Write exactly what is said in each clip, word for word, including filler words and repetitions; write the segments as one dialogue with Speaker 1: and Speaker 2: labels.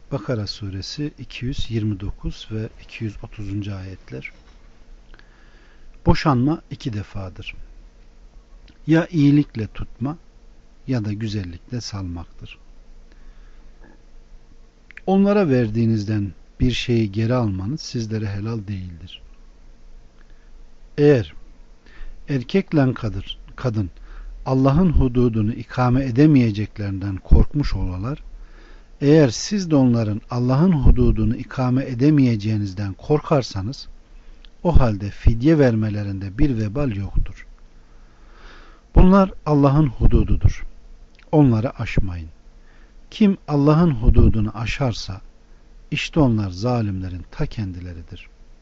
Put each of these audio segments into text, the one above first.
Speaker 1: Bakara suresi iki yüz yirmi dokuz ve iki yüz otuzuncu ayetler. Boşanma iki defadır. Ya iyilikle tutma ya da güzellikle salmaktır. Onlara verdiğinizden bir şeyi geri almanız sizlere helal değildir. Eğer erkekle kadın, kadın Allah'ın hududunu ikame edemeyeceklerinden korkmuş olalar, eğer siz de onların Allah'ın hududunu ikame edemeyeceğinizden korkarsanız, o halde fidye vermelerinde bir vebal yoktur. Bunlar Allah'ın hudududur. Onları aşmayın. Kim Allah'ın hududunu aşarsa, işte onlar zalimlerin ta kendileridir.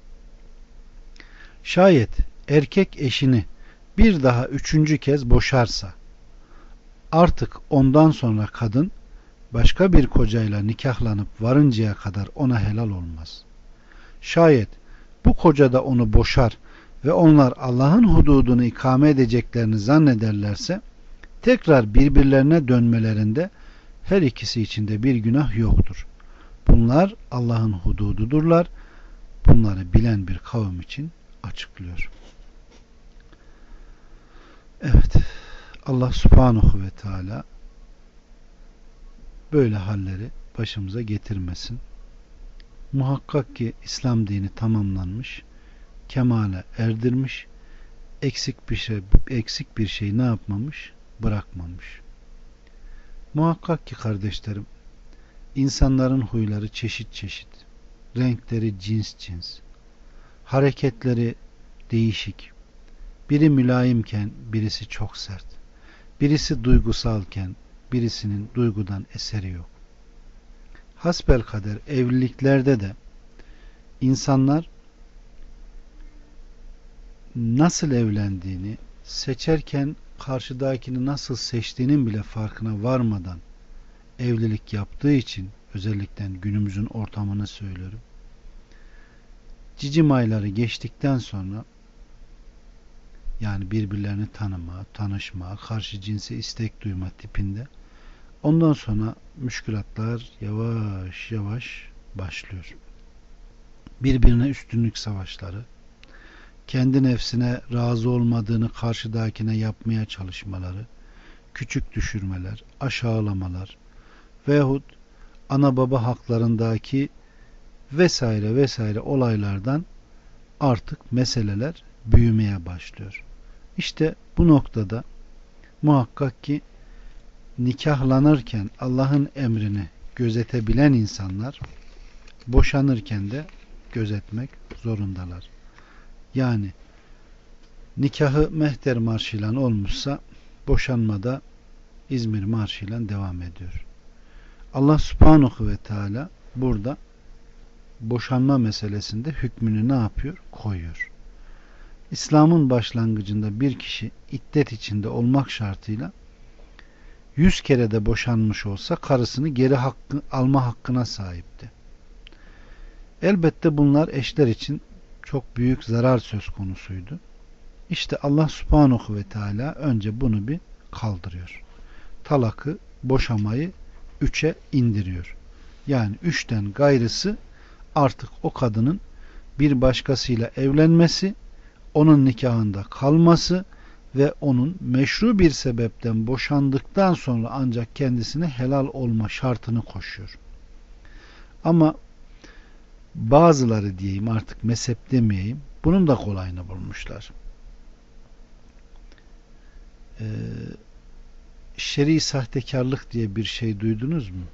Speaker 1: Şayet erkek eşini bir daha üçüncü kez boşarsa, artık ondan sonra kadın başka bir kocayla nikahlanıp varıncaya kadar ona helal olmaz. Şayet bu koca da onu boşar ve onlar Allah'ın hududunu ikame edeceklerini zannederlerse, tekrar birbirlerine dönmelerinde her ikisi için de bir günah yoktur. Bunlar Allah'ın hudududurlar. Bunları bilen bir kavim için açıklıyor. Evet, Allah subhanahu ve teala böyle halleri başımıza getirmesin. Muhakkak ki İslam dini tamamlanmış, kemale erdirmiş, eksik bir şey eksik bir şey ne yapmamış? Bırakmamış. Muhakkak ki kardeşlerim, insanların huyları çeşit çeşit, renkleri cins cins, hareketleri değişik. Biri mülayimken birisi çok sert. Birisi duygusalken birisinin duygudan eseri yok. Hasbelkader evliliklerde de insanlar nasıl evlendiğini, seçerken karşıdakini nasıl seçtiğinin bile farkına varmadan evlilik yaptığı için, özellikle günümüzün ortamını söylüyorum, cicim ayları geçtikten sonra, yani birbirlerini tanıma, tanışma, karşı cinse istek duyma tipinde, ondan sonra müşkülatlar yavaş yavaş başlıyor. Birbirine üstünlük savaşları, kendi nefsine razı olmadığını karşıdakine yapmaya çalışmaları, küçük düşürmeler, aşağılamalar veyahut ana baba haklarındaki vesaire vesaire olaylardan artık meseleler büyümeye başlıyor. İşte bu noktada muhakkak ki nikahlanırken Allah'ın emrini gözetebilen insanlar boşanırken de gözetmek zorundalar. Yani nikahı Mehter marşıyla olmuşsa boşanmada İzmir marşıyla devam ediyor. Allah subhanahu ve teala burada boşanma meselesinde hükmünü ne yapıyor? Koyuyor. İslam'ın başlangıcında bir kişi iddet içinde olmak şartıyla yüz kere de boşanmış olsa karısını geri hakkı, alma hakkına sahipti. Elbette bunlar eşler için çok büyük zarar söz konusuydu. İşte Allah subhanahu ve teala önce bunu bir kaldırıyor. Talakı, boşamayı üçe indiriyor. Yani üçten gayrısı artık o kadının bir başkasıyla evlenmesi, onun nikahında kalması ve onun meşru bir sebepten boşandıktan sonra ancak kendisine helal olma şartını koşuyor. Ama bazıları diyeyim, artık mezhep demeyeyim, bunun da kolayını bulmuşlar. Ee, şer'i sahtekarlık diye bir şey duydunuz mu?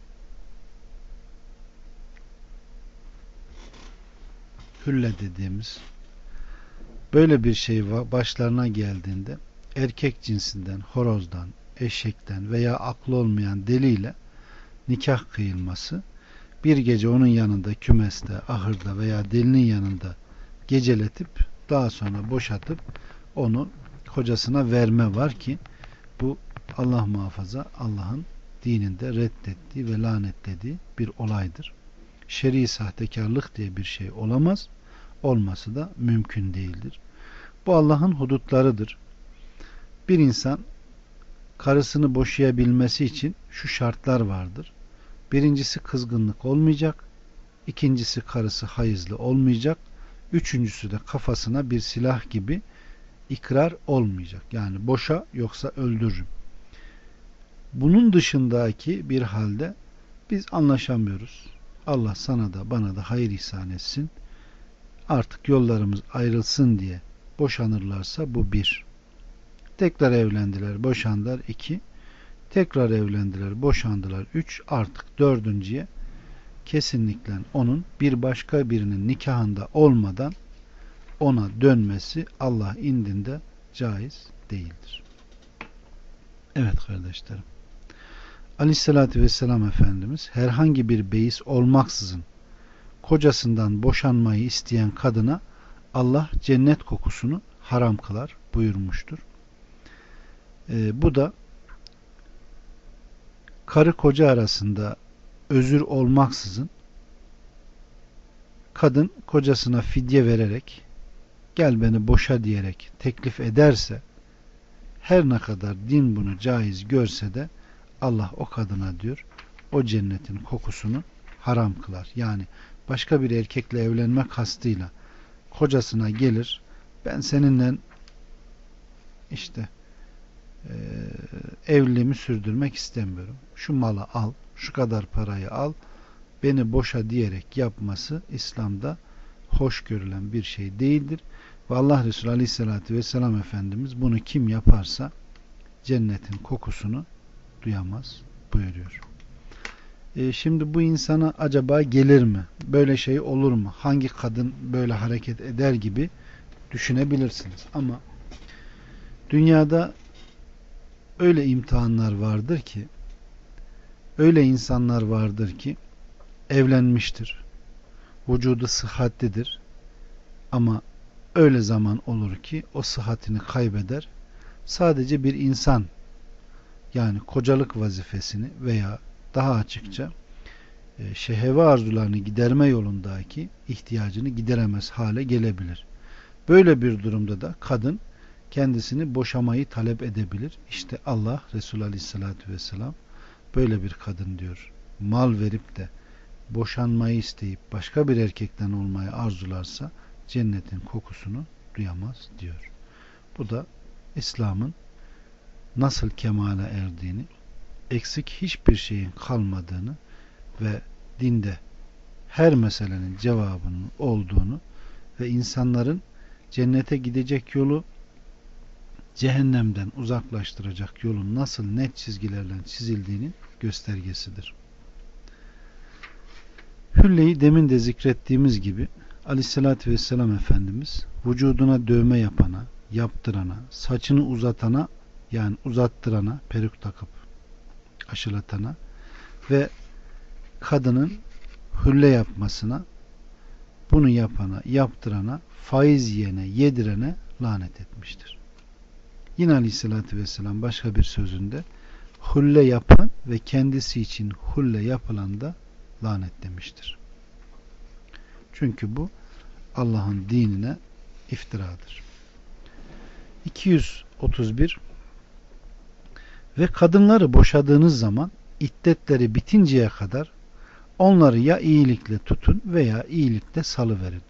Speaker 1: Hülle dediğimiz böyle bir şey başlarına geldiğinde erkek cinsinden, horozdan, eşekten veya aklı olmayan deliyle nikah kıyılması, bir gece onun yanında kümeste, ahırda veya delinin yanında geceletip daha sonra boşatıp onu kocasına verme var ki bu Allah muhafaza Allah'ın dininde reddettiği ve lanetlediği bir olaydır. Şer'i sahtekarlık diye bir şey olamaz. Olması da mümkün değildir. Bu Allah'ın hudutlarıdır. Bir insan karısını boşayabilmesi için şu şartlar vardır. Birincisi kızgınlık olmayacak. İkincisi karısı hayızlı olmayacak. Üçüncüsü de kafasına bir silah gibi ikrar olmayacak. Yani boşa yoksa öldürürüm. Bunun dışındaki bir halde biz anlaşamıyoruz. Allah sana da bana da hayır ihsan etsin. Artık yollarımız ayrılsın diye boşanırlarsa bu bir. Tekrar evlendiler, boşandılar iki. Tekrar evlendiler, boşandılar üç. Artık dördüncüye kesinlikle onun bir başka birinin nikahında olmadan ona dönmesi Allah indinde caiz değildir. Evet kardeşlerim. Aleyhissalatü vesselam Efendimiz herhangi bir beis olmaksızın kocasından boşanmayı isteyen kadına Allah cennet kokusunu haram kılar buyurmuştur. Ee, bu da karı koca arasında özür olmaksızın kadın kocasına fidye vererek gel beni boşa diyerek teklif ederse, her ne kadar din bunu caiz görse de Allah o kadına diyor o cennetin kokusunu haram kılar. Yani başka bir erkekle evlenme kastıyla kocasına gelir, ben seninle işte e, evliliğimi sürdürmek istemiyorum, şu malı al, şu kadar parayı al, beni boşa diyerek yapması İslam'da hoş görülen bir şey değildir. Ve Allah Resulü Aleyhisselatü Vesselam Efendimiz bunu kim yaparsa cennetin kokusunu duyamaz buyuruyor. E şimdi bu insana acaba gelir mi? Böyle şey olur mu? Hangi kadın böyle hareket eder gibi düşünebilirsiniz. Ama dünyada öyle imtihanlar vardır ki, öyle insanlar vardır ki evlenmiştir, vücudu sıhhatlidir ama öyle zaman olur ki o sıhhatini kaybeder. Sadece bir insan, yani kocalık vazifesini veya daha açıkça şehve arzularını giderme yolundaki ihtiyacını gideremez hale gelebilir. Böyle bir durumda da kadın kendisini boşamayı talep edebilir. İşte Allah Resulü Aleyhisselatü Vesselam böyle bir kadın diyor, mal verip de boşanmayı isteyip başka bir erkekten olmayı arzularsa cennetin kokusunu duyamaz diyor. Bu da İslam'ın nasıl kemale erdiğini, eksik hiçbir şeyin kalmadığını ve dinde her meselenin cevabının olduğunu ve insanların cennete gidecek yolu cehennemden uzaklaştıracak yolun nasıl net çizgilerle çizildiğinin göstergesidir. Hülleyi demin de zikrettiğimiz gibi Aleyhisselatü Vesselam Efendimiz vücuduna dövme yapana, yaptırana, saçını uzatana, yani uzattırana, peruk takıp aşılatana ve kadının hülle yapmasına, bunu yapana, yaptırana, faiz yiyene, yedirene lanet etmiştir. Yine Aleyhisselatü Vesselam başka bir sözünde hülle yapan ve kendisi için hülle yapılan da lanetlemiştir. Çünkü bu Allah'ın dinine iftiradır. iki yüz otuz bir Ve kadınları boşadığınız zaman iddetleri bitinceye kadar onları ya iyilikle tutun veya iyilikle salıverin.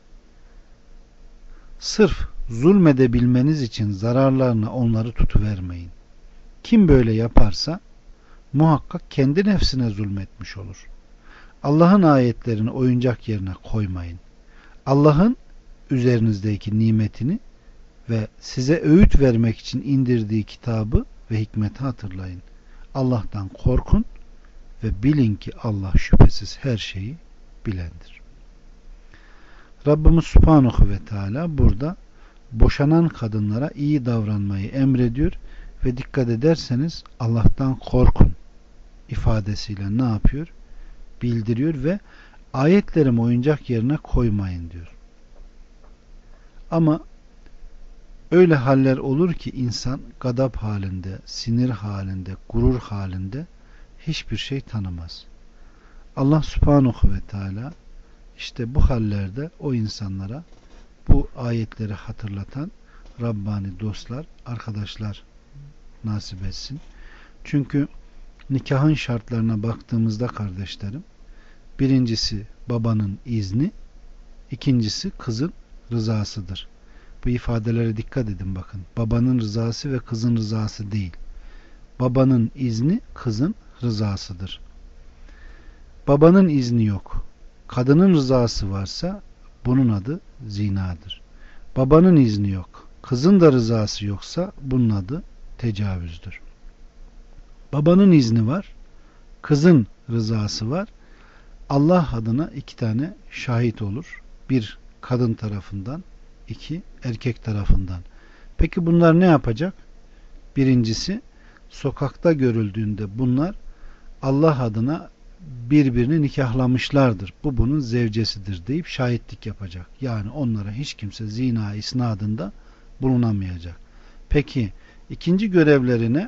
Speaker 1: Sırf zulmedebilmeniz için zararlarına onları tutuvermeyin. Kim böyle yaparsa muhakkak kendi nefsine zulmetmiş olur. Allah'ın ayetlerini oyuncak yerine koymayın. Allah'ın üzerinizdeki nimetini ve size öğüt vermek için indirdiği kitabı ve hikmeti hatırlayın. Allah'tan korkun ve bilin ki Allah şüphesiz her şeyi bilendir. Rabbimiz Subhanahu ve Teala burada boşanan kadınlara iyi davranmayı emrediyor ve dikkat ederseniz Allah'tan korkun ifadesiyle ne yapıyor? Bildiriyor ve ayetlerimi oyuncak yerine koymayın diyor. Ama öyle haller olur ki insan gadap halinde, sinir halinde, gurur halinde hiçbir şey tanımaz. Allah Subhanahu ve Teala işte bu hallerde o insanlara bu ayetleri hatırlatan Rabbani dostlar, arkadaşlar nasip etsin. Çünkü nikahın şartlarına baktığımızda kardeşlerim, birincisi babanın izni, ikincisi kızın rızasıdır. Bu ifadelere dikkat edin bakın. Babanın rızası ve kızın rızası değil. Babanın izni, kızın rızasıdır. Babanın izni yok, kadının rızası varsa bunun adı zinadır. Babanın izni yok, kızın da rızası yoksa bunun adı tecavüzdür. Babanın izni var, kızın rızası var. Allah adına iki tane şahit olur. Bir kadın tarafından, iki erkek tarafından. Peki bunlar ne yapacak? Birincisi, sokakta görüldüğünde bunlar Allah adına birbirini nikahlamışlardır. Bu bunun zevcesidir deyip şahitlik yapacak. Yani onlara hiç kimse zina isnadında bulunamayacak. Peki ikinci görevlerine,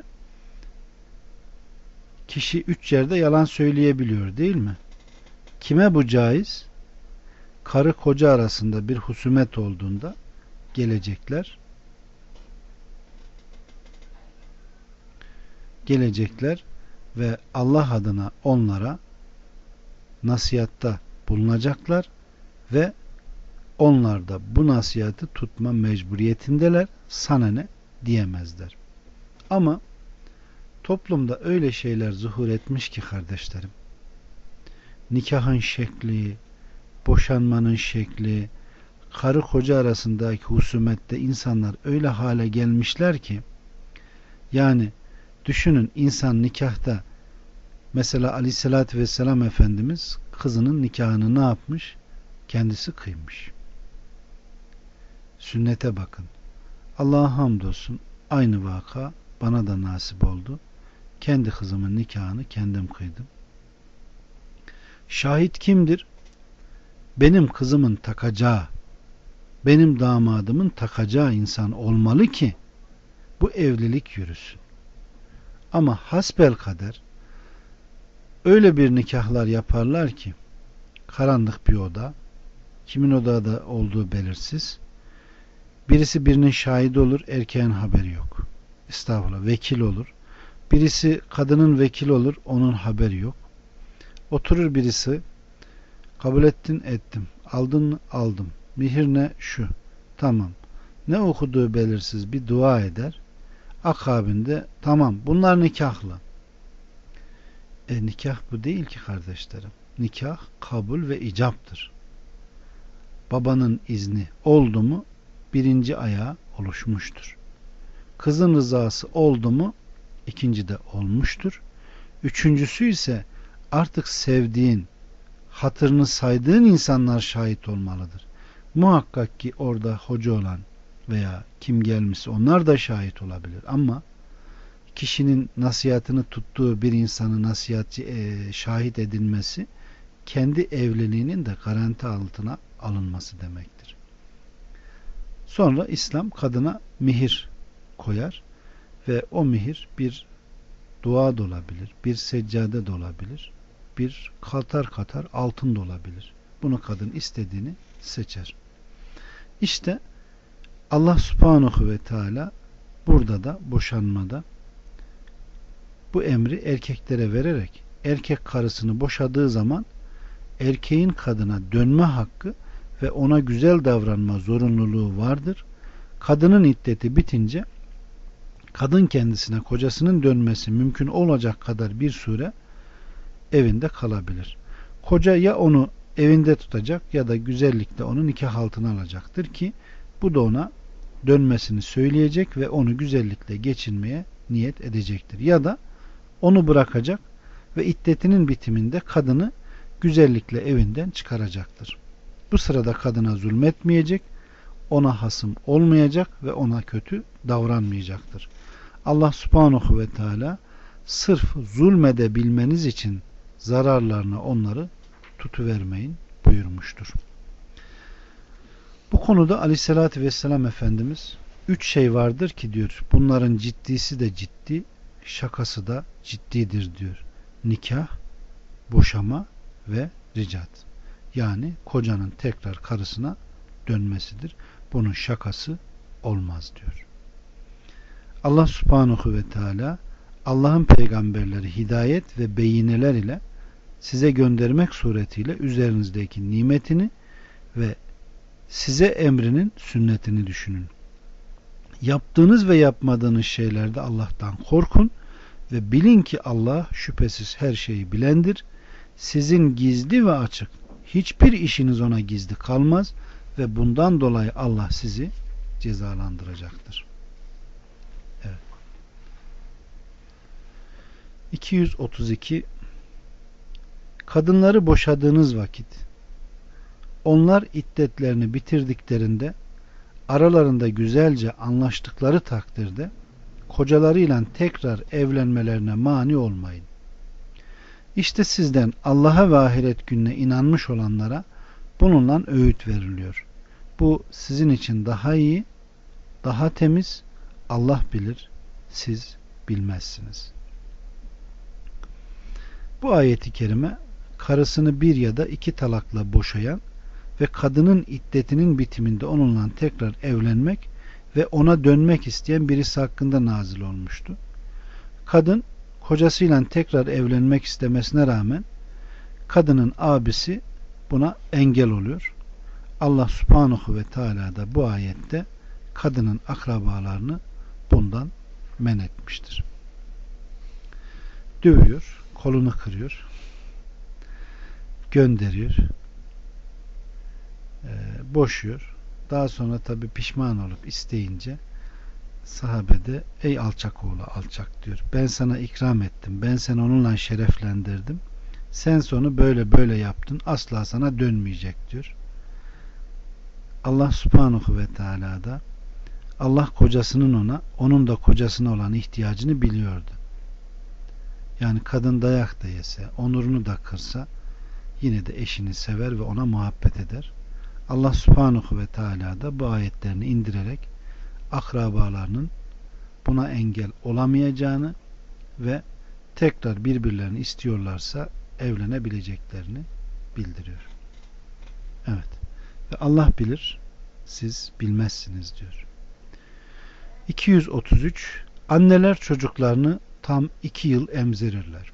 Speaker 1: kişi üç yerde yalan söyleyebiliyor değil mi? Kime bu caiz? Karı koca arasında bir husumet olduğunda gelecekler. Gelecekler ve Allah adına onlara nasihatta bulunacaklar ve onlar da bu nasihatı tutma mecburiyetindeler. Sana ne diyemezler. Ama toplumda öyle şeyler zuhur etmiş ki kardeşlerim, nikahın şekli, boşanmanın şekli, karı koca arasındaki husumette insanlar öyle hale gelmişler ki, yani düşünün, insan nikahta, mesela Aleyhisselatü Vesselam Efendimiz kızının nikahını ne yapmış? Kendisi kıymış. Sünnete bakın. Allah'a hamdolsun, aynı vaka bana da nasip oldu. Kendi kızımın nikahını kendim kıydım. Şahit kimdir? Benim kızımın takacağı, benim damadımın takacağı insan olmalı ki bu evlilik yürüsün. Ama hasbelkader öyle bir nikahlar yaparlar ki, karanlık bir oda, kimin odada olduğu belirsiz, birisi birinin şahidi olur, erkeğin haberi yok. Estağfurullah, vekil olur. Birisi kadının vekili olur, onun haberi yok. Oturur birisi, kabul ettin, ettim, aldın mı, aldım, mihir ne, şu, tamam, ne okuduğu belirsiz bir dua eder. Akabinde tamam, bunlar nikahlı. E nikah bu değil ki kardeşlerim. Nikah kabul ve icaptır. Babanın izni oldu mu birinci ayağı oluşmuştur. Kızın rızası oldu mu ikinci de olmuştur. Üçüncüsü ise artık sevdiğin, hatırını saydığın insanlar şahit olmalıdır. Muhakkak ki orada hoca olan veya kim gelmişse onlar da şahit olabilir. Ama kişinin nasihatını tuttuğu bir insanı nasihatçı e, şahit edilmesi, kendi evliliğinin de garanti altına alınması demektir. Sonra İslam kadına mihir koyar ve o mihir bir dua da olabilir, bir seccade de olabilir, bir katar katar altın da olabilir. Bunu kadın istediğini seçer. İşte Allah Subhanahu ve Teala burada da boşanmada bu emri erkeklere vererek, erkek karısını boşadığı zaman erkeğin kadına dönme hakkı ve ona güzel davranma zorunluluğu vardır. Kadının iddeti bitince kadın kendisine kocasının dönmesi mümkün olacak kadar bir süre evinde kalabilir. Koca ya onu evinde tutacak ya da güzellikle onu nikah altına alacaktır ki bu da ona dönmesini söyleyecek ve onu güzellikle geçinmeye niyet edecektir. Ya da onu bırakacak ve iddetinin bitiminde kadını güzellikle evinden çıkaracaktır. Bu sırada kadına zulmetmeyecek, ona hasım olmayacak ve ona kötü davranmayacaktır. Allah Subhanahu ve Teala sırf zulmedebilmeniz için zararlarına onları tutuvermeyin buyurmuştur. Bu konuda Aleyhisselatü Vesselam Efendimiz üç şey vardır ki diyor, bunların ciddisi de ciddi, şakası da ciddidir diyor. Nikah, boşama ve ricat. Yani kocanın tekrar karısına dönmesidir. Bunun şakası olmaz diyor. Allah Subhanahu ve Teala Allah'ın peygamberleri hidayet ve beyineler ile size göndermek suretiyle üzerinizdeki nimetini ve size emrinin sünnetini düşünün. Yaptığınız ve yapmadığınız şeylerde Allah'tan korkun ve bilin ki Allah şüphesiz her şeyi bilendir. Sizin gizli ve açık hiçbir işiniz ona gizli kalmaz ve bundan dolayı Allah sizi cezalandıracaktır. Evet. iki yüz otuz iki Kadınları boşadığınız vakit onlar iddetlerini bitirdiklerinde aralarında güzelce anlaştıkları takdirde kocalarıyla tekrar evlenmelerine mani olmayın. İşte sizden Allah'a ve ahiret gününe inanmış olanlara bununla öğüt veriliyor. Bu sizin için daha iyi, daha temiz, Allah bilir, siz bilmezsiniz. Bu ayeti kerime karısını bir ya da iki talakla boşayan ve kadının iddetinin bitiminde onunla tekrar evlenmek ve ona dönmek isteyen birisi hakkında nazil olmuştu. Kadın kocasıyla tekrar evlenmek istemesine rağmen kadının abisi buna engel oluyor. Allah subhanahu ve teala da bu ayette kadının akrabalarını bundan men etmiştir. Dövüyor, kolunu kırıyor, gönderiyor, e, boşuyor. Daha sonra tabi pişman olup isteyince sahabe de ey alçak oğlu alçak diyor. Ben sana ikram ettim. Ben seni onunla şereflendirdim. Sen sonu böyle böyle yaptın. Asla sana dönmeyecek diyor. Allah subhanahu ve teala da Allah kocasının ona, onun da kocasına olan ihtiyacını biliyordu. Yani kadın dayak da yese, onurunu da kırsa yine de eşini sever ve ona muhabbet eder. Allah subhanahu ve teala da bu ayetlerini indirerek akrabalarının buna engel olamayacağını ve tekrar birbirlerini istiyorlarsa evlenebileceklerini bildiriyor. Evet. Ve Allah bilir, siz bilmezsiniz diyor. iki yüz otuz üç Anneler çocuklarını tam iki yıl emzirirler.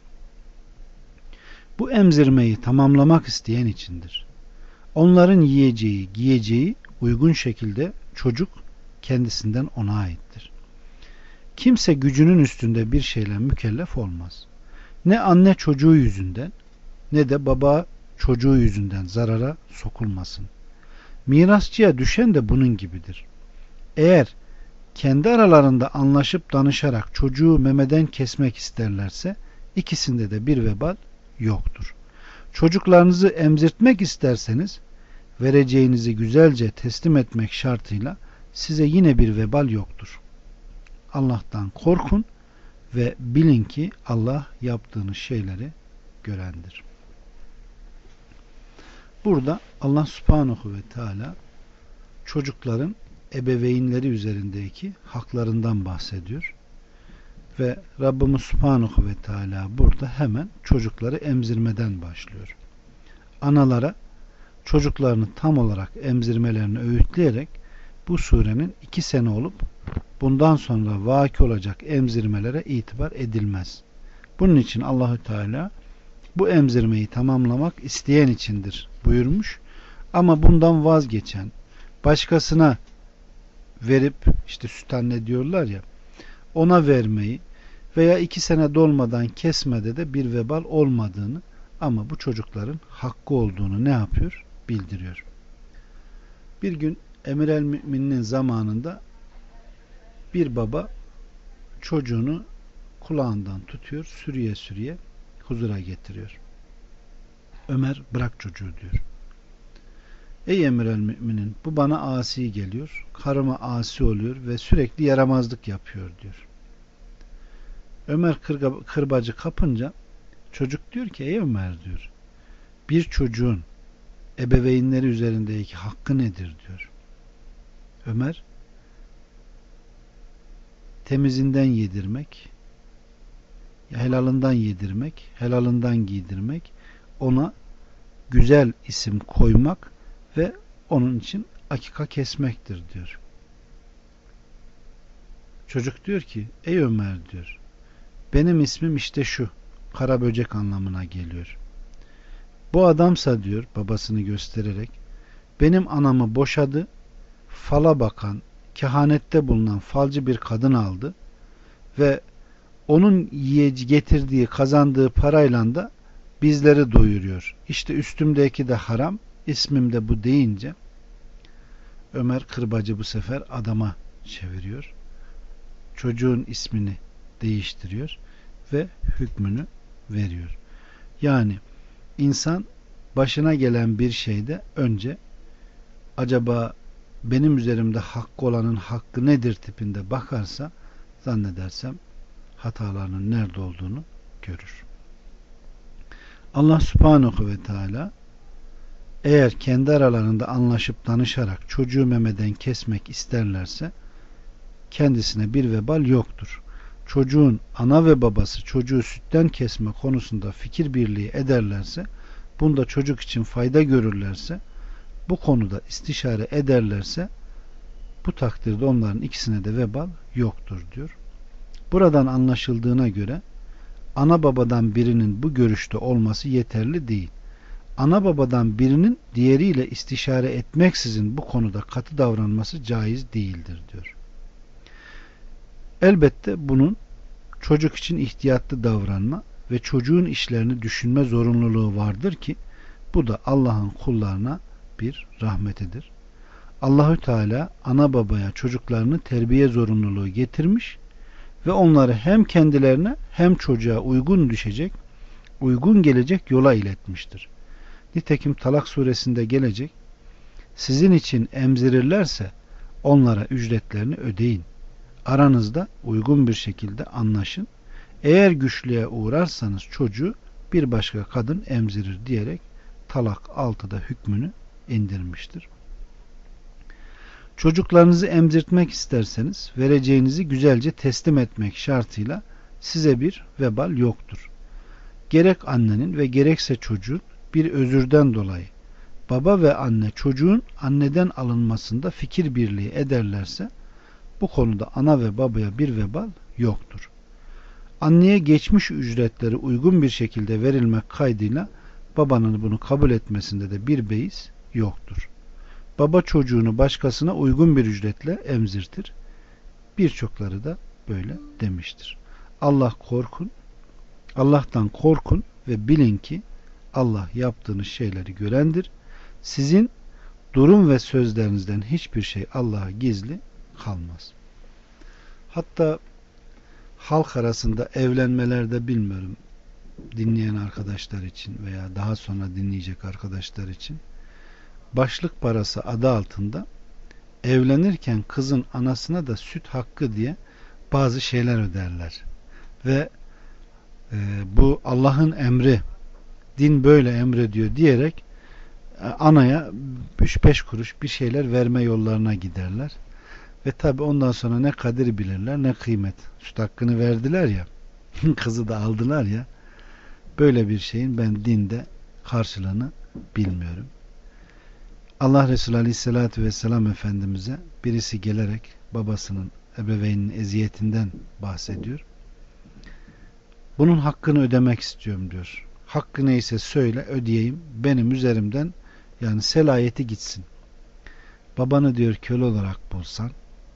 Speaker 1: Bu emzirmeyi tamamlamak isteyen içindir. Onların yiyeceği, giyeceği uygun şekilde çocuk kendisinden ona aittir. Kimse gücünün üstünde bir şeyle mükellef olmaz. Ne anne çocuğu yüzünden ne de baba çocuğu yüzünden zarara sokulmasın. Mirasçıya düşen de bunun gibidir. Eğer kendi aralarında anlaşıp danışarak çocuğu memeden kesmek isterlerse ikisinde de bir vebal yoktur. Çocuklarınızı emzirtmek isterseniz vereceğinizi güzelce teslim etmek şartıyla size yine bir vebal yoktur. Allah'tan korkun ve bilin ki Allah yaptığınız şeyleri görendir. Burada Allah subhanahu ve teala çocukların ebeveynleri üzerindeki haklarından bahsediyor. Ve Rabbimiz subhanahu ve teala burada hemen çocukları emzirmeden başlıyor. Analara çocuklarını tam olarak emzirmelerini öğütleyerek bu surenin iki sene olup bundan sonra vaki olacak emzirmelere itibar edilmez. Bunun için Allahü Teala bu emzirmeyi tamamlamak isteyen içindir buyurmuş. Ama bundan vazgeçen, başkasına verip işte süt anne diyorlar ya, ona vermeyi veya iki sene dolmadan kesmede de bir vebal olmadığını ama bu çocukların hakkı olduğunu ne yapıyor? Bildiriyor. Bir gün Emir el Mümin'in zamanında bir baba çocuğunu kulağından tutuyor, sürüye sürüye huzura getiriyor. Ömer bırak çocuğu diyor. Ey Emir el Mümin'in, bu bana asi geliyor, karıma asi oluyor ve sürekli yaramazlık yapıyor diyor. Ömer kırga, kırbacı kapınca çocuk diyor ki ey Ömer diyor, bir çocuğun ebeveynleri üzerindeki hakkı nedir diyor. Ömer temizinden yedirmek, helalından yedirmek, helalından giydirmek, ona güzel isim koymak ve onun için akika kesmektir diyor. Çocuk diyor ki ey Ömer diyor, benim ismim işte şu, kara böcek anlamına geliyor. Bu adamsa diyor babasını göstererek, benim anamı boşadı, fala bakan, kehanette bulunan falcı bir kadın aldı ve onun yiyeci getirdiği, kazandığı parayla da bizleri doyuruyor. İşte üstümdeki de haram, ismim de bu deyince Ömer kırbacı bu sefer adama çeviriyor. Çocuğun ismini değiştiriyor ve hükmünü veriyor. Yani insan başına gelen bir şeyde önce acaba benim üzerimde hakkı olanın hakkı nedir tipinde bakarsa zannedersem hatalarının nerede olduğunu görür. Allah Subhanahu ve Teala eğer kendi aralarında anlaşıp danışarak çocuğu memeden kesmek isterlerse kendisine bir vebal yoktur. Çocuğun ana ve babası çocuğu sütten kesme konusunda fikir birliği ederlerse, bunda çocuk için fayda görürlerse, bu konuda istişare ederlerse, bu takdirde onların ikisine de vebal yoktur diyor. Buradan anlaşıldığına göre ana babadan birinin bu görüşte olması yeterli değil. Ana babadan birinin diğeriyle istişare etmeksizin bu konuda katı davranması caiz değildir diyor. Elbette bunun çocuk için ihtiyatlı davranma ve çocuğun işlerini düşünme zorunluluğu vardır ki bu da Allah'ın kullarına bir rahmetidir. Allahü Teala ana babaya çocuklarını terbiye zorunluluğu getirmiş ve onları hem kendilerine hem çocuğa uygun düşecek, uygun gelecek yola iletmiştir. Nitekim Talak suresinde gelecek, sizin için emzirirlerse onlara ücretlerini ödeyin. Aranızda uygun bir şekilde anlaşın. Eğer güçlüğe uğrarsanız çocuğu bir başka kadın emzirir diyerek Talak altıda hükmünü indirmiştir. Çocuklarınızı emzirtmek isterseniz vereceğinizi güzelce teslim etmek şartıyla size bir vebal yoktur. Gerek annenin ve gerekse çocuğun bir özürden dolayı baba ve anne çocuğun anneden alınmasında fikir birliği ederlerse bu konuda ana ve babaya bir vebal yoktur. Anneye geçmiş ücretleri uygun bir şekilde verilmek kaydıyla babanın bunu kabul etmesinde de bir beis yoktur. Baba çocuğunu başkasına uygun bir ücretle emzirtir. Birçokları da böyle demiştir. Allah korkun, Allah'tan korkun ve bilin ki Allah yaptığınız şeyleri görendir. Sizin durum ve sözlerinizden hiçbir şey Allah'a gizli kalmaz. Hatta halk arasında evlenmelerde, bilmiyorum, dinleyen arkadaşlar için veya daha sonra dinleyecek arkadaşlar için, başlık parası adı altında evlenirken kızın anasına da süt hakkı diye bazı şeyler öderler. Ve e, bu Allah'ın emri, din böyle emrediyor diyerek e, anaya üç beş kuruş bir şeyler verme yollarına giderler. Ve tabi ondan sonra ne kadir bilirler ne kıymet. Süt hakkını verdiler ya, kızı da aldılar ya, böyle bir şeyin ben dinde karşılığını bilmiyorum. Allah Resulü Aleyhisselatü Vesselam Efendimiz'e birisi gelerek babasının, ebeveyninin eziyetinden bahsediyor. Bunun hakkını ödemek istiyorum diyor. Hakkı neyse söyle ödeyeyim, benim üzerimden yani selayeti gitsin. Babanı diyor köle olarak bulsan,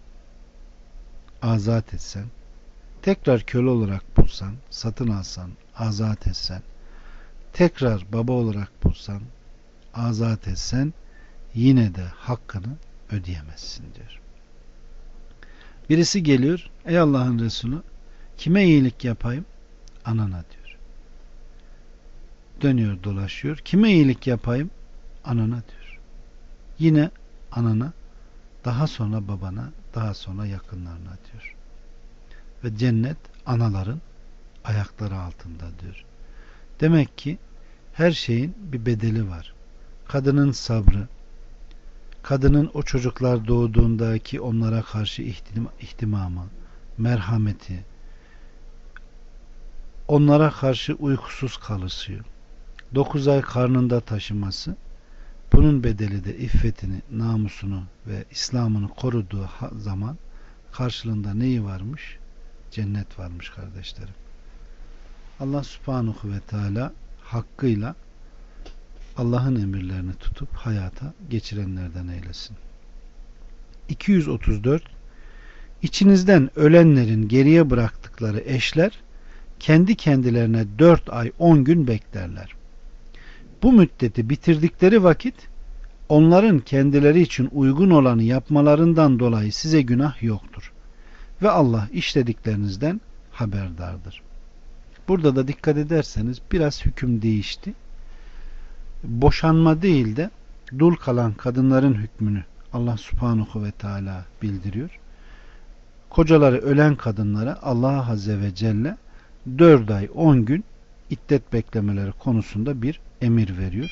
Speaker 1: azat etsen, tekrar köle olarak bulsan, satın alsan, azat etsen, tekrar baba olarak bulsan, azat etsen, yine de hakkını ödeyemezsin diyor. Birisi geliyor, ey Allah'ın Resulü, kime iyilik yapayım? Anana diyor. Dönüyor dolaşıyor, kime iyilik yapayım? Anana diyor. Yine anana, daha sonra babana, daha sonra yakınlarına diyor. Ve cennet anaların ayakları altında diyor. Demek ki her şeyin bir bedeli var. Kadının sabrı, kadının o çocuklar doğduğundaki onlara karşı ihtimamı, merhameti, onlara karşı uykusuz kalışı, dokuz ay karnında taşıması, bunun bedeli de iffetini, namusunu ve İslam'ını koruduğu zaman karşılığında neyi varmış? Cennet varmış kardeşlerim. Allah subhanahu ve teala hakkıyla Allah'ın emirlerini tutup hayata geçirenlerden eylesin. iki yüz otuz dört İçinizden ölenlerin geriye bıraktıkları eşler kendi kendilerine dört ay on gün beklerler. Bu müddeti bitirdikleri vakit onların kendileri için uygun olanı yapmalarından dolayı size günah yoktur. Ve Allah işlediklerinizden haberdardır. Burada da dikkat ederseniz biraz hüküm değişti. Boşanma değil de dul kalan kadınların hükmünü Allah subhanahu ve teala bildiriyor. Kocaları ölen kadınlara Allah azze ve celle dört ay on gün iddet beklemeleri konusunda bir emir veriyor.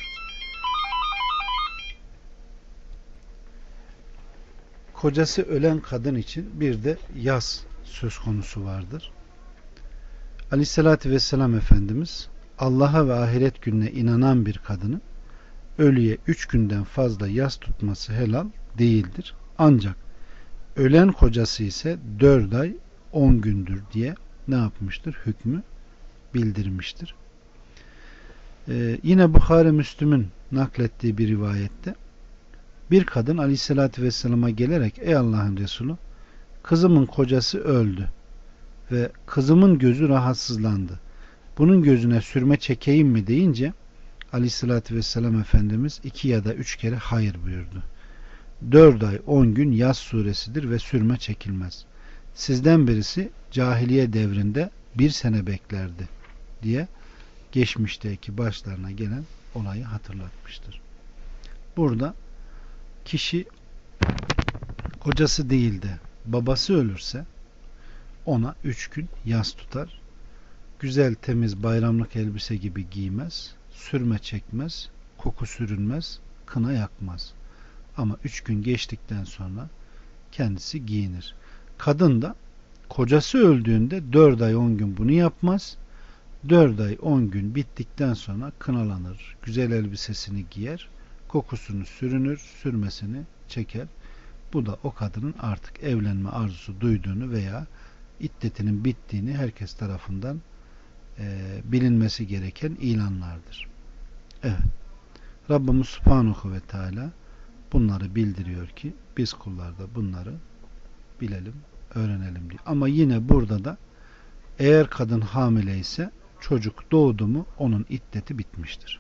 Speaker 1: Kocası ölen kadın için bir de yas söz konusu vardır. Aleyhissalatü vesselam Efendimiz Allah'a ve ahiret gününe inanan bir kadının ölüye üç günden fazla yas tutması helal değildir. Ancak ölen kocası ise dört ay on gündür diye ne yapmıştır? Hükmü bildirmiştir. Ee, yine Bukhari Müslüm'ün naklettiği bir rivayette bir kadın Aleyhisselatü Vesselam'a gelerek ey Allah'ın Resulü, kızımın kocası öldü ve kızımın gözü rahatsızlandı. Bunun gözüne sürme çekeyim mi deyince Aleyhisselatü Vesselam Efendimiz iki ya da üç kere hayır buyurdu. Dört ay on gün yas suresidir ve sürme çekilmez. Sizden birisi cahiliye devrinde bir sene beklerdi diye geçmişteki başlarına gelen olayı hatırlatmıştır. Burada kişi kocası değil de babası ölürse ona üç gün yas tutar. Güzel temiz bayramlık elbise gibi giymez, sürme çekmez, koku sürünmez, kına yakmaz. Ama üç gün geçtikten sonra kendisi giyinir. Kadın da kocası öldüğünde dört ay on gün bunu yapmaz. dört ay on gün bittikten sonra kınalanır. Güzel elbisesini giyer, kokusunu sürünür, sürmesini çeker. Bu da o kadının artık evlenme arzusu duyduğunu veya iddetinin bittiğini herkes tarafından e, bilinmesi gereken ilanlardır. Evet. Rabbimiz Subhanahu ve Teala bunları bildiriyor ki biz kullarda bunları bilelim, öğrenelim diye. Ama yine burada da eğer kadın hamile ise çocuk doğdu mu onun iddeti bitmiştir.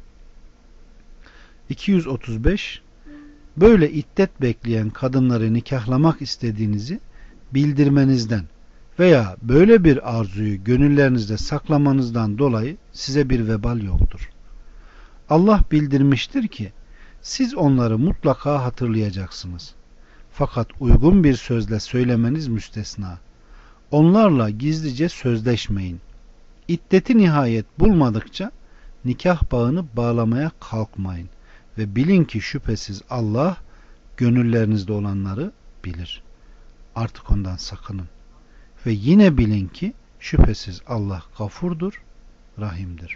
Speaker 1: iki yüz otuz beş Böyle iddet bekleyen kadınları nikahlamak istediğinizi bildirmenizden veya böyle bir arzuyu gönüllerinizde saklamanızdan dolayı size bir vebal yoktur. Allah bildirmiştir ki siz onları mutlaka hatırlayacaksınız. Fakat uygun bir sözle söylemeniz müstesna. Onlarla gizlice sözleşmeyin. İddeti nihayet bulmadıkça nikah bağını bağlamaya kalkmayın. Ve bilin ki şüphesiz Allah gönüllerinizde olanları bilir. Artık ondan sakının. Ve yine bilin ki şüphesiz Allah gafurdur, rahimdir.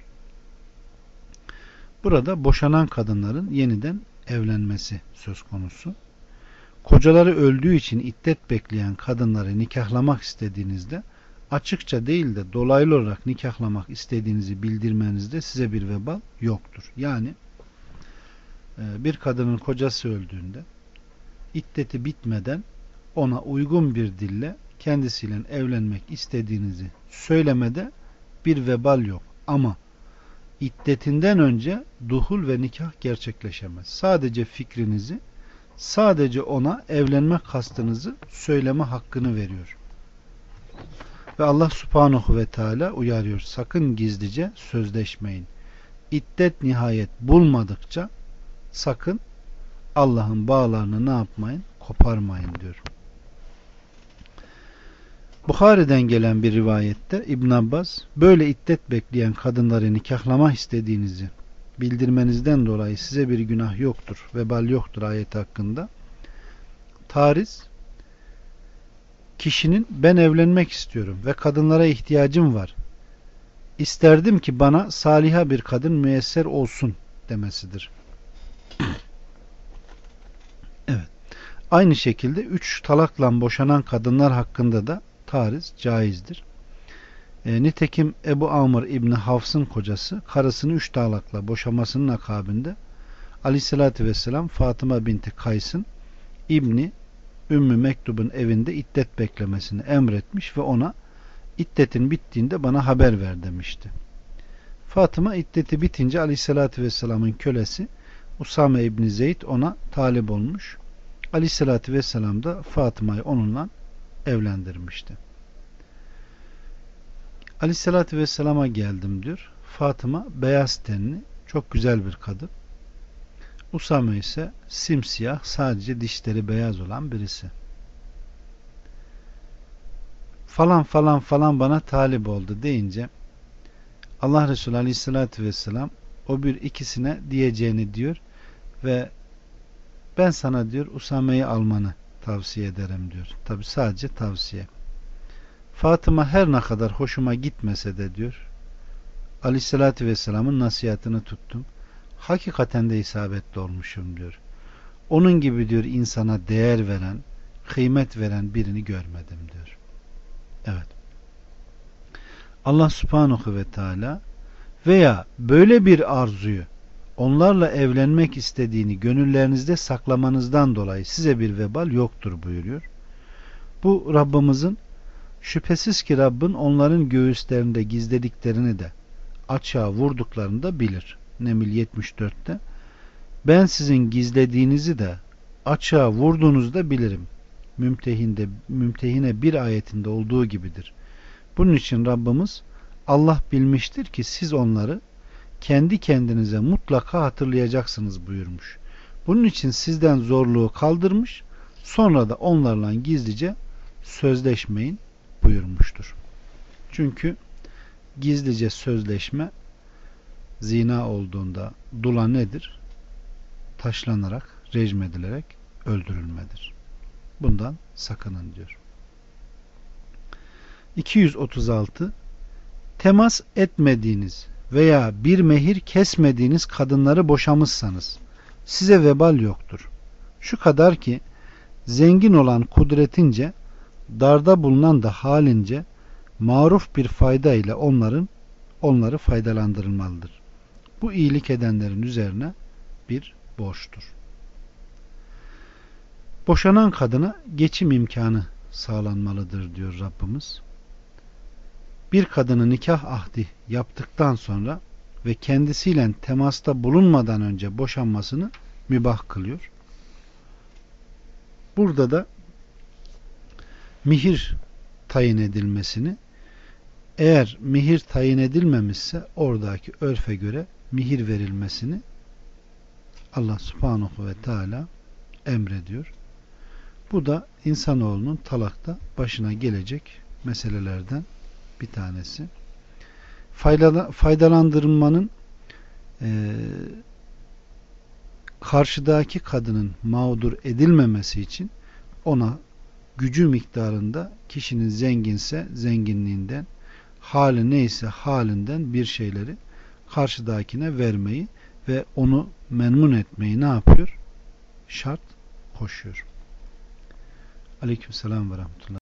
Speaker 1: Burada boşanan kadınların yeniden evlenmesi söz konusu. Kocaları öldüğü için iddet bekleyen kadınları nikahlamak istediğinizde açıkça değil de dolaylı olarak nikahlamak istediğinizi bildirmenizde size bir vebal yoktur. Yani bir kadının kocası öldüğünde iddeti bitmeden ona uygun bir dille kendisiyle evlenmek istediğinizi söylemede bir vebal yok. Ama iddetinden önce duhul ve nikah gerçekleşemez. Sadece fikrinizi, sadece ona evlenme kastınızı söyleme hakkını veriyor. Ve Allah Subhanahu ve Teala uyarıyor. Sakın gizlice sözleşmeyin. İddet nihayet bulmadıkça sakın Allah'ın bağlarını ne yapmayın? Koparmayın diyor. Bukhari'den gelen bir rivayette İbn Abbas böyle iddet bekleyen kadınları nikahlamak istediğinizi bildirmenizden dolayı size bir günah yoktur, vebal yoktur ayet hakkında. Tariz kişinin ben evlenmek istiyorum ve kadınlara ihtiyacım var. İsterdim ki bana saliha bir kadın müyesser olsun demesidir. Evet. Aynı şekilde üç talakla boşanan kadınlar hakkında da tariz caizdir. E, nitekim Ebu Amr İbni Hafs'ın kocası karısını üç talakla boşamasının akabinde Aleyhisselatü Vesselam Fatıma binti Kays'ın İbni Ümmü Mektub'un evinde iddet beklemesini emretmiş ve ona iddetin bittiğinde bana haber ver demişti. Fatıma iddeti bitince Aleyhisselatü Vesselam'ın kölesi Usame İbni Zeyd ona talip olmuş. Aleyhisselatü Vesselam da Fatıma'yı onunla evlendirmişti. Aleyhisselatü Vesselam'a geldim diyor. Fatıma beyaz tenli, çok güzel bir kadın. Usame ise simsiyah, sadece dişleri beyaz olan birisi. Falan falan falan bana talip oldu deyince Allah Resulü Aleyhisselatü Vesselam o bir ikisine diyeceğini diyor ve ben sana diyor Usame'yi almanı tavsiye ederim diyor. Tabi sadece tavsiye. Fatıma her ne kadar hoşuma gitmese de diyor Aleyhisselatü Vesselam'ın nasihatini tuttum. Hakikaten de isabetli olmuşum diyor. Onun gibi diyor insana değer veren, kıymet veren birini görmedim diyor. Evet. Allah Subhanahu ve Teala veya böyle bir arzuyu onlarla evlenmek istediğini gönüllerinizde saklamanızdan dolayı size bir vebal yoktur buyuruyor. Bu Rabbimizin, şüphesiz ki Rabbin onların göğüslerinde gizlediklerini de açığa vurduklarını da bilir. Neml yetmiş dörtte ben sizin gizlediğinizi de açığa vurduğunuzu da bilirim. Mümtehinde, Mümtehine bir ayetinde olduğu gibidir. Bunun için Rabbimiz Allah bilmiştir ki siz onları kendi kendinize mutlaka hatırlayacaksınız buyurmuş. Bunun için sizden zorluğu kaldırmış, sonra da onlarla gizlice sözleşmeyin buyurmuştur. Çünkü gizlice sözleşme zina olduğunda dula nedir? Taşlanarak, rejim edilerek öldürülmedir. Bundan sakının diyor. iki yüz otuz altı Temas etmediğiniz veya bir mehir kesmediğiniz kadınları boşamışsanız size vebal yoktur. Şu kadar ki zengin olan kudretince, darda bulunan da halince maruf bir fayda ile onların onları faydalandırılmalıdır. Bu iyilik edenlerin üzerine bir borçtur. Boşanan kadına geçim imkanı sağlanmalıdır diyor Rabbimiz. Bir kadının nikah ahdi yaptıktan sonra ve kendisiyle temasta bulunmadan önce boşanmasını mübah kılıyor. Burada da mihir tayin edilmesini, eğer mihir tayin edilmemişse oradaki örfe göre mihir verilmesini Allah Subhanahu ve Teala emrediyor. Bu da insanoğlunun talakta başına gelecek meselelerden bir tanesi. Faydalandırılmanın e, karşıdaki kadının mağdur edilmemesi için ona gücü miktarında, kişinin zenginse zenginliğinden, hali neyse halinden bir şeyleri karşıdakine vermeyi ve onu memnun etmeyi ne yapıyor? Şart koşuyor. Aleykümselam ve rahmetullah.